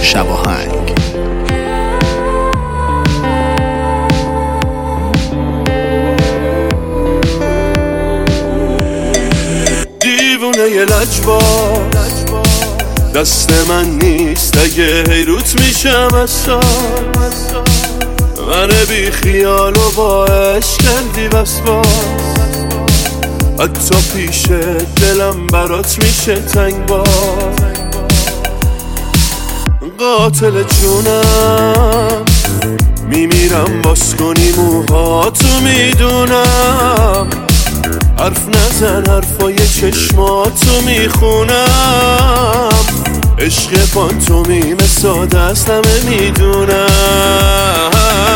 شباهنگ. دیوونه ی لجباز دست من نیست اگه حیروت میشم از سال من بی خیال و با عشق کردی وسواس حتی پیش دلم برات میشه تنگ باز قاتل جونم میمیرم باز کنی موهاتو میدونم حرف نزن حرفای چشماتو میخونم عشق پانتومیم ساده است همه میدونم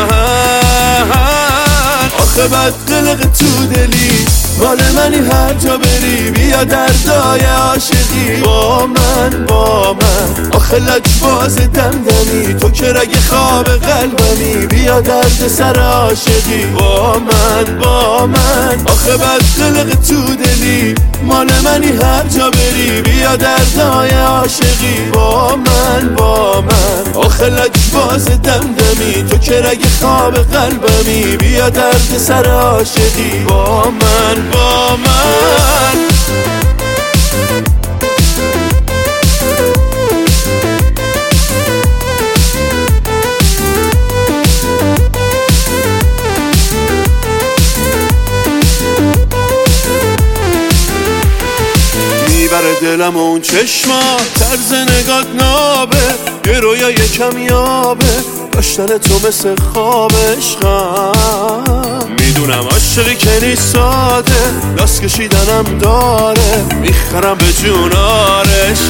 آخه بد قلق تو دلی مال منی هر جا بری بیا دردای عاشقی با من آخه لجباز دمدمی تو که رگ خواب قلبمی بیا درد سر عاشقی با من آخه بد قلق تو دلی مال منی هر جا بری بیا دردای عاشقی با من آخه لجباز دمدمی تو که رگ خواب قلبمی بیا درد سر عاشقی با من میبره دلم و اون چشما طرز نگات نابه یه رویا یه کمیابه داشتن تو مثل خواب عشقم میدونم عاشقی که نیست ساده لاس کشیدنم داره میخرم به جونار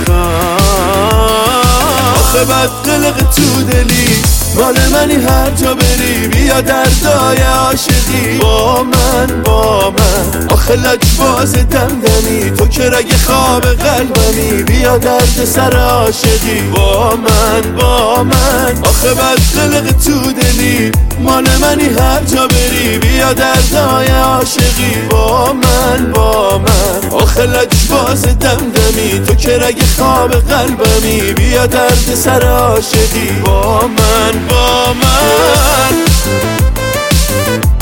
عشقم آخه بد قلق تو دلی مال منی هر جا بری بیا دردای عاشقی با من آخه لجباز دمدمی تو که رگ خواب قلبمی بیا درد سر عاشقی با من آخه بد قلق تو دلی مال منی هر جا بری بیا دردای عاشقی با من آخه لجباز دمدمی تو که رگ خواب قلبمی بیا درد سر عاشقی با من